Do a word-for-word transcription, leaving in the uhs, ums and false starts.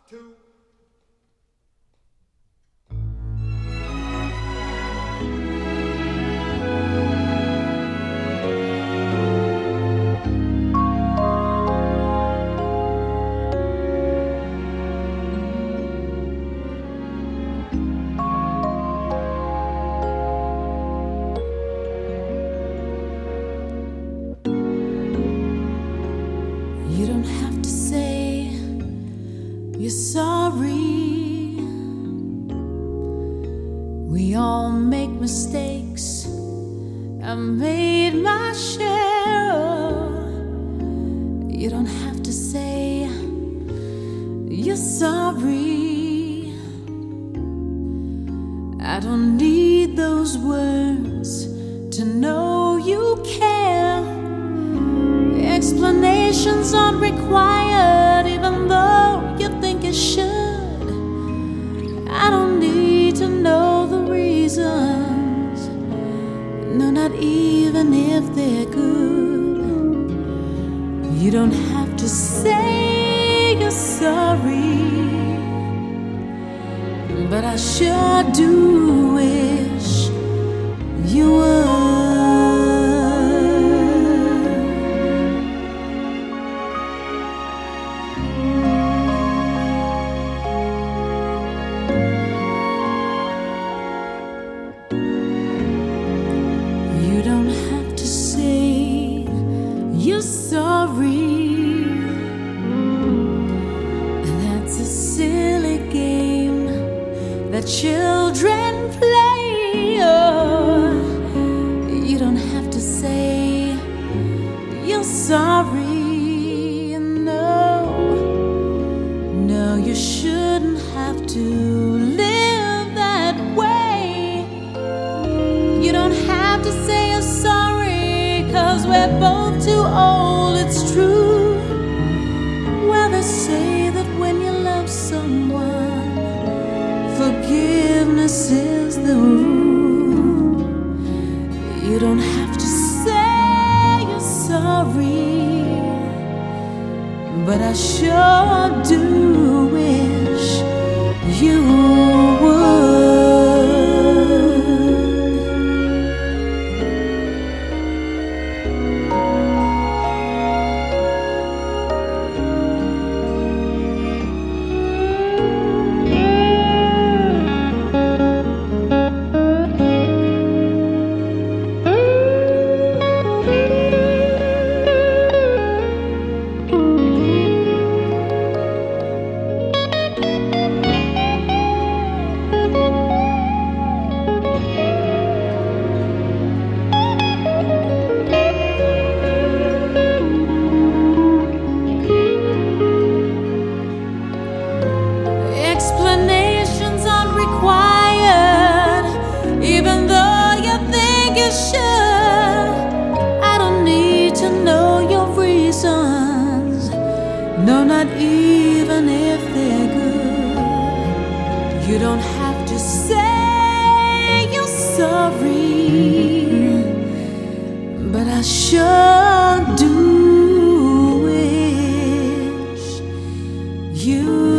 two. You don't have to say you're sorry. We all make mistakes. I've made my share. You don't have to say you're sorry. I don't need those words to know you care. Explanations aren't required, even though you think it should. I don't need to know the reasons, no, not even if they're good. You don't have to say you're sorry, but I sure do wish you would. You don't have to say you're sorry. That's a silly game that children play. Oh, you don't have to say you're sorry. No, no, you shouldn't have to live that way. You don't have to say you're sorry, 'cause we're both too old, it's true. Well, they say that when you love someone, forgiveness is the rule. You don't have to say you're sorry, but I sure do wish you would. Explanations aren't required, even though you think you should. I don't need to know your reasons, no, not even if they're good. You don't have to say you're sorry, but I sure do wish you